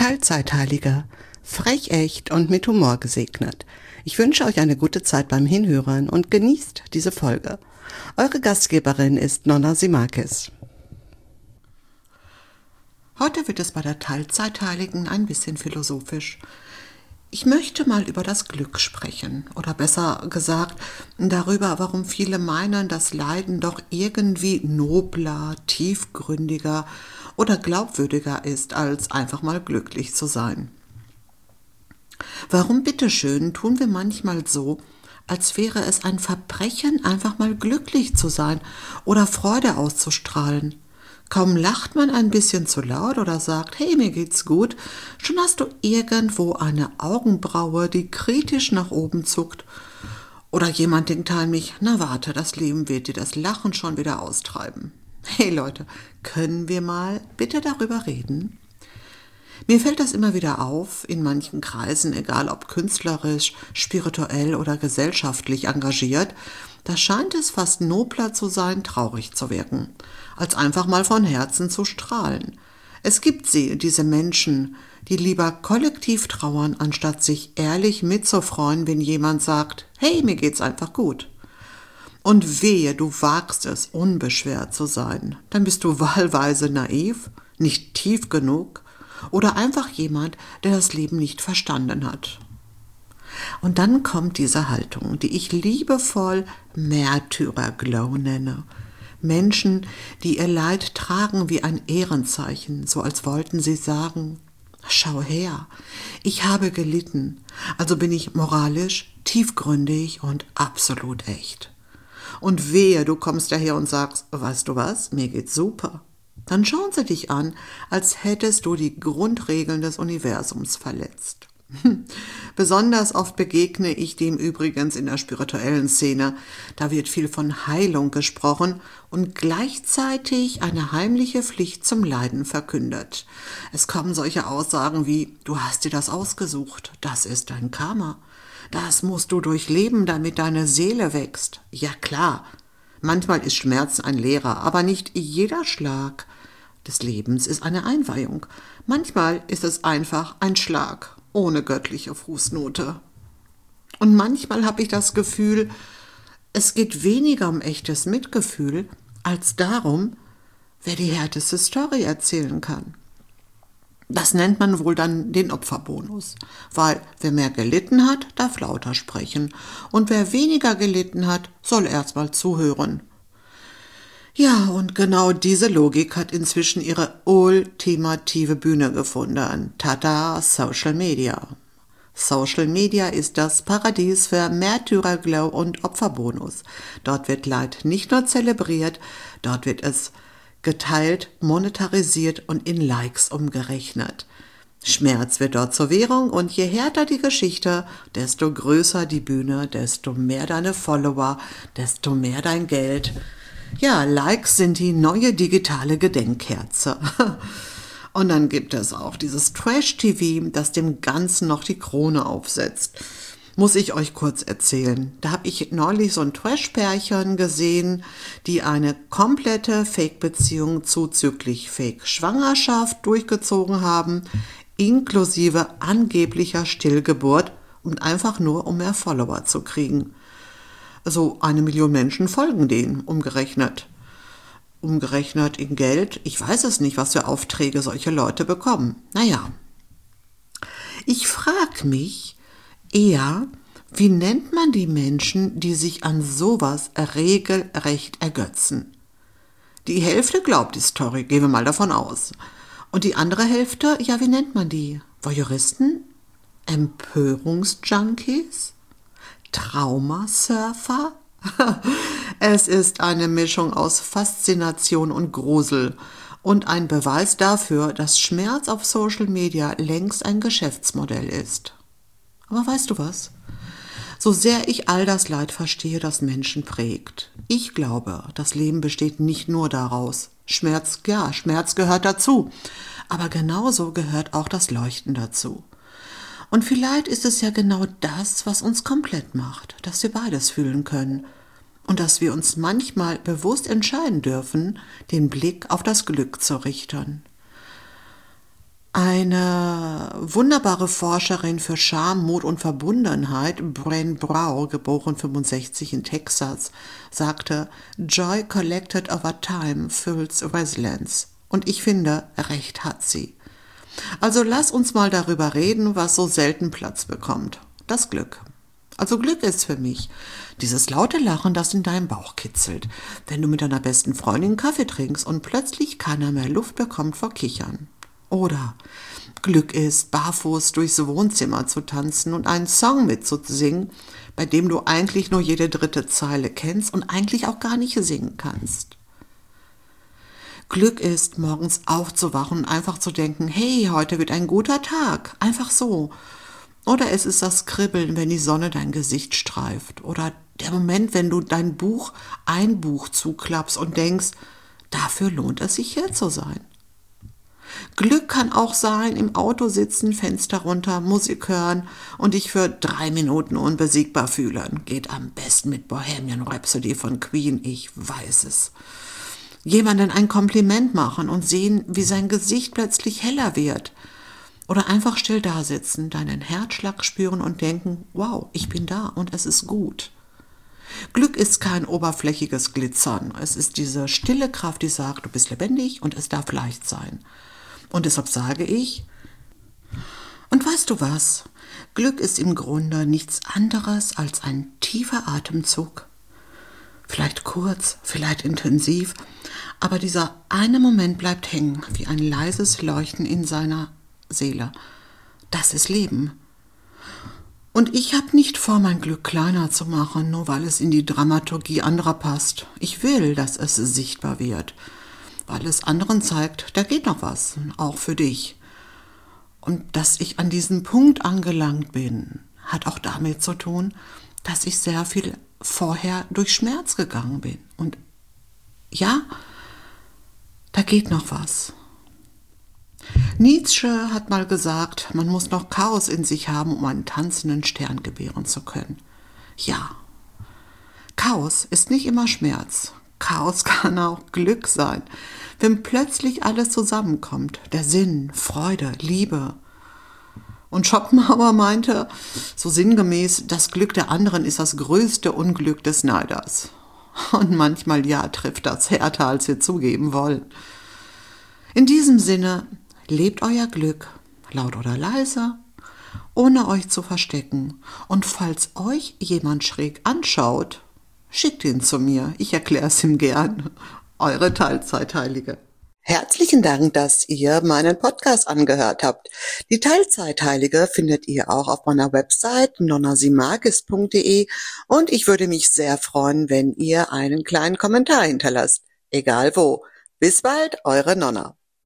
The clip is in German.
Teilzeitheiliger, frech echt und mit Humor gesegnet. Ich wünsche euch eine gute Zeit beim Hinhören und genießt diese Folge. Eure Gastgeberin ist Nonna Simakis. Heute wird es bei der Teilzeitheiligen ein bisschen philosophisch. Ich möchte mal über das Glück sprechen, oder besser gesagt, darüber, warum viele meinen, dass Leiden doch irgendwie nobler, tiefgründiger oder glaubwürdiger ist, als einfach mal glücklich zu sein. Warum bitteschön tun wir manchmal so, als wäre es ein Verbrechen, einfach mal glücklich zu sein oder Freude auszustrahlen? Kaum lacht man ein bisschen zu laut oder sagt, hey, mir geht's gut, schon hast du irgendwo eine Augenbraue, die kritisch nach oben zuckt. Oder jemand denkt an mich, na warte, das Leben wird dir das Lachen schon wieder austreiben. Hey Leute, können wir mal bitte darüber reden? Mir fällt das immer wieder auf, in manchen Kreisen, egal ob künstlerisch, spirituell oder gesellschaftlich engagiert, da scheint es fast nobler zu sein, traurig zu wirken, als einfach mal von Herzen zu strahlen. Es gibt diese Menschen, die lieber kollektiv trauern, anstatt sich ehrlich mitzufreuen, wenn jemand sagt, hey, mir geht's einfach gut. Und wehe, du wagst es, unbeschwert zu sein, dann bist du wahlweise naiv, nicht tief genug oder einfach jemand, der das Leben nicht verstanden hat. Und dann kommt diese Haltung, die ich liebevoll Märtyrer-Glow nenne. Menschen, die ihr Leid tragen wie ein Ehrenzeichen, so als wollten sie sagen, schau her, ich habe gelitten, also bin ich moralisch, tiefgründig und absolut echt. Und wehe, du kommst daher und sagst, weißt du was, mir geht's super. Dann schauen sie dich an, als hättest du die Grundregeln des Universums verletzt. Besonders oft begegne ich dem übrigens in der spirituellen Szene. Da wird viel von Heilung gesprochen und gleichzeitig eine heimliche Pflicht zum Leiden verkündet. Es kommen solche Aussagen wie, du hast dir das ausgesucht, das ist dein Karma. Das musst du durchleben, damit deine Seele wächst. Ja klar, manchmal ist Schmerz ein Lehrer, aber nicht jeder Schlag des Lebens ist eine Einweihung. Manchmal ist es einfach ein Schlag ohne göttliche Fußnote. Und manchmal habe ich das Gefühl, es geht weniger um echtes Mitgefühl, als darum, wer die härteste Story erzählen kann. Das nennt man wohl dann den Opferbonus, weil wer mehr gelitten hat, darf lauter sprechen und wer weniger gelitten hat, soll erst mal zuhören. Ja, und genau diese Logik hat inzwischen ihre ultimative Bühne gefunden. Tada, Social Media. Social Media ist das Paradies für Märtyrer-Glow und Opferbonus. Dort wird Leid nicht nur zelebriert, dort wird es geteilt, monetarisiert und in Likes umgerechnet. Schmerz wird dort zur Währung und je härter die Geschichte, desto größer die Bühne, desto mehr deine Follower, desto mehr dein Geld. Ja, Likes sind die neue digitale Gedenkkerze. Und dann gibt es auch dieses Trash-TV, das dem Ganzen noch die Krone aufsetzt. Muss ich euch kurz erzählen. Da habe ich neulich so ein Trash-Pärchen gesehen, die eine komplette Fake-Beziehung zuzüglich Fake-Schwangerschaft durchgezogen haben, inklusive angeblicher Stillgeburt und einfach nur, um mehr Follower zu kriegen. Also 1 Million Menschen folgen denen, umgerechnet. Umgerechnet in Geld, ich weiß es nicht, was für Aufträge solche Leute bekommen. Naja, ich frage mich eher, wie nennt man die Menschen, die sich an sowas regelrecht ergötzen? Die Hälfte glaubt die Story, gehen wir mal davon aus. Und die andere Hälfte, ja, wie nennt man die? Voyeuristen? Empörungsjunkies? Traumasurfer? Es ist eine Mischung aus Faszination und Grusel und ein Beweis dafür, dass Schmerz auf Social Media längst ein Geschäftsmodell ist. Aber weißt du was? So sehr ich all das Leid verstehe, das Menschen prägt. Ich glaube, das Leben besteht nicht nur daraus. Schmerz, ja, Schmerz gehört dazu. Aber genauso gehört auch das Leuchten dazu. Und vielleicht ist es ja genau das, was uns komplett macht, dass wir beides fühlen können. Und dass wir uns manchmal bewusst entscheiden dürfen, den Blick auf das Glück zu richten. Eine wunderbare Forscherin für Scham, Mut und Verbundenheit, Brené Brown, geboren 65 in Texas, sagte, Joy collected over time fuels resilience. Und ich finde, recht hat sie. Also lass uns mal darüber reden, was so selten Platz bekommt. Das Glück. Also Glück ist für mich dieses laute Lachen, das in deinem Bauch kitzelt, wenn du mit deiner besten Freundin Kaffee trinkst und plötzlich keiner mehr Luft bekommt vor Kichern. Oder Glück ist, barfuß durchs Wohnzimmer zu tanzen und einen Song mitzusingen, bei dem du eigentlich nur jede dritte Zeile kennst und eigentlich auch gar nicht singen kannst. Glück ist, morgens aufzuwachen und einfach zu denken, hey, heute wird ein guter Tag, einfach so. Oder es ist das Kribbeln, wenn die Sonne dein Gesicht streift. Oder der Moment, wenn du ein Buch zuklappst und denkst, dafür lohnt es sich hier zu sein. Glück kann auch sein, im Auto sitzen, Fenster runter, Musik hören und dich für 3 Minuten unbesiegbar fühlen. Geht am besten mit Bohemian Rhapsody von Queen, ich weiß es. Jemandem ein Kompliment machen und sehen, wie sein Gesicht plötzlich heller wird. Oder einfach still da sitzen, deinen Herzschlag spüren und denken, wow, ich bin da und es ist gut. Glück ist kein oberflächiges Glitzern. Es ist diese stille Kraft, die sagt, du bist lebendig und es darf leicht sein. Und deshalb sage ich, und weißt du was? Glück ist im Grunde nichts anderes als ein tiefer Atemzug. Vielleicht kurz, vielleicht intensiv, aber dieser eine Moment bleibt hängen, wie ein leises Leuchten in seiner Seele. Das ist Leben. Und ich habe nicht vor, mein Glück kleiner zu machen, nur weil es in die Dramaturgie anderer passt. Ich will, dass es sichtbar wird, weil es anderen zeigt, da geht noch was, auch für dich. Und dass ich an diesem Punkt angelangt bin, hat auch damit zu tun, dass ich sehr viel vorher durch Schmerz gegangen bin. Und ja, da geht noch was. Nietzsche hat mal gesagt, man muss noch Chaos in sich haben, um einen tanzenden Stern gebären zu können. Ja, Chaos ist nicht immer Schmerz. Chaos kann auch Glück sein, wenn plötzlich alles zusammenkommt. Der Sinn, Freude, Liebe. Und Schopenhauer meinte, so sinngemäß, das Glück der anderen ist das größte Unglück des Neiders. Und manchmal ja, trifft das härter, als wir zugeben wollen. In diesem Sinne, lebt euer Glück, laut oder leise, ohne euch zu verstecken. Und falls euch jemand schräg anschaut, schickt ihn zu mir, ich erkläre es ihm gern. Eure Teilzeitheilige. Herzlichen Dank, dass ihr meinen Podcast angehört habt. Die Teilzeitheilige findet ihr auch auf meiner Website nonnasimagis.de und ich würde mich sehr freuen, wenn ihr einen kleinen Kommentar hinterlasst. Egal wo. Bis bald, eure Nonna.